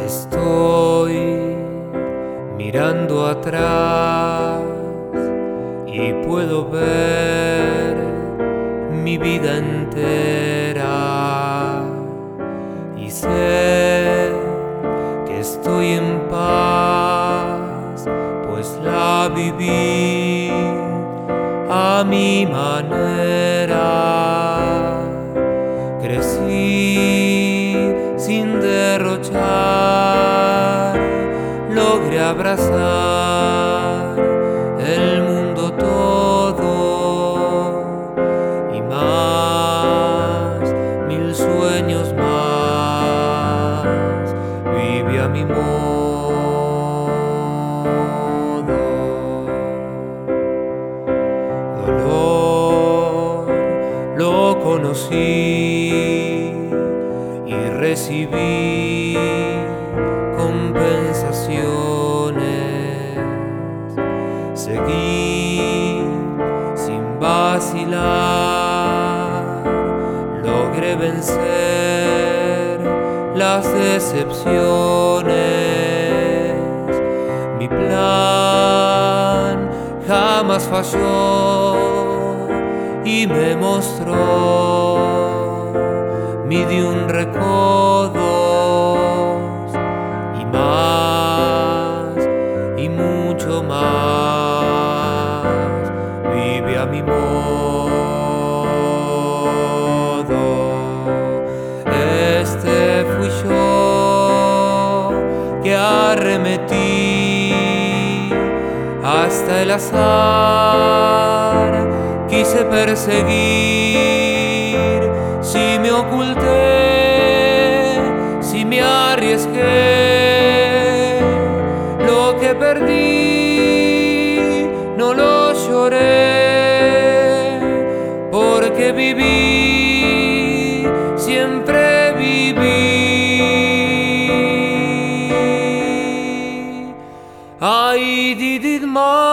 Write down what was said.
Estoy mirando atrás y puedo ver mi vida entera y sé que estoy en paz, pues la viví a mi manera. Crecí sin derrochar, logré abrazar el mundo todo y más, 1000 sueños más, viví a mi modo. Dolor lo conocí y recibí compensaciones. Seguí sin vacilar, logré vencer las decepciones. Mi plan jamás falló y me mostró mi de un recodo y más y mucho más, vive a mi modo. Este fui yo que arremetí hasta el azar, quise perseguir, si me oculté, si me arriesgué, lo que perdí no lo lloré, porque viví, siempre viví. I did it my